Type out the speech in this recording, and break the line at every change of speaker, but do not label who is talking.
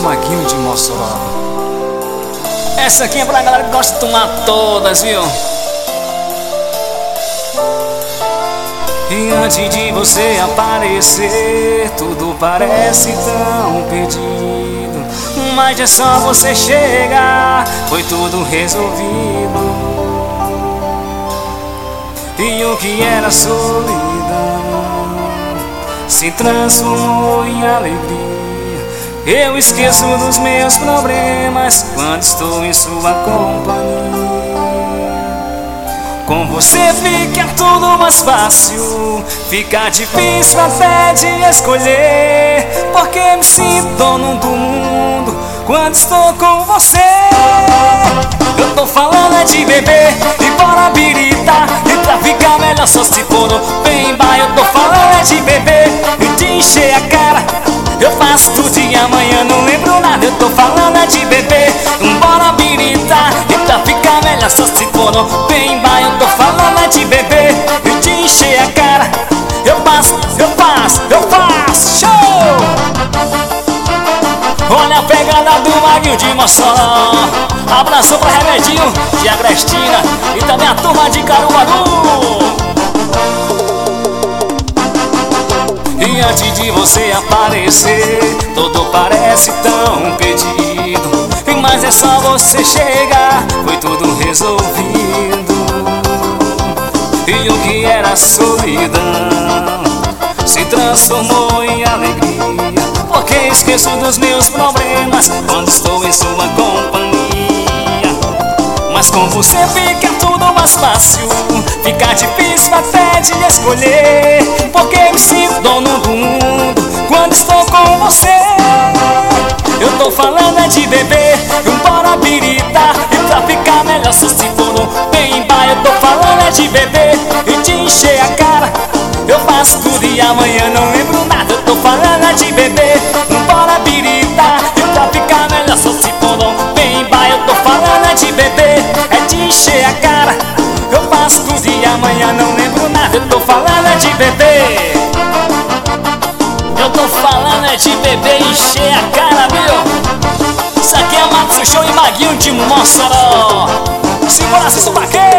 Maguinho de Mossoró. Essa aqui é pra galera que gosta de tomar todas, viu? E antes de você aparecer, tudo parece tão perdido, mas é só você chegar, foi tudo resolvido. E o que era solidão se transformou em alegria. Eu esqueço dos meus problemas quando estou em sua companhia. Com você fica tudo mais fácil, fica difícil até de escolher, porque me sinto dono do mundo quando estou com você. Eu tô falando é de beber e bora birita, e pra ficar melhor só se for bem bar. Eu tô falando é de beber e de encher a cara, eu faço tudo e amanhã não lembro nada. Eu tô falando é de beber, bora birita, e pra ficar melhor só se for bem bar. Eu tô falando é de beber e de encher a cara, eu faço, show! Olha a pegada do Maguinho de Mossoró. Abraço pra Remedinho de Agrestina e também a turma de Caruaru. E antes de você aparecer, tudo parece tão perdido, mas é só você chegar, foi tudo resolvido. E o que era solidão se transformou em alegria, porque esqueço dos meus problemas quando estou em sua companhia. Mas com você fica tudo mais fácil, fica difícil até de escolher, porque me sinto dono do mundo quando estou com você. Eu tô falando é de beber, bora birita, e pra ficar melhor só se for bem bar. Eu tô falando é de beber e de encher a cara, eu faço tudo e amanhã não lembro nada. Eu tô falando é de beber, bora birita, e pra ficar melhor só se for bem bar. Eu tô falando é de beber, é de encher a cara, eu faço tudo e amanhã não lembro nada. Eu tô falando é de beber, eu tô falando é de beber e encher a cara, viu? Isso aqui é Mato Show e Maguinho de Mossoró. Segura esse subaqueiro.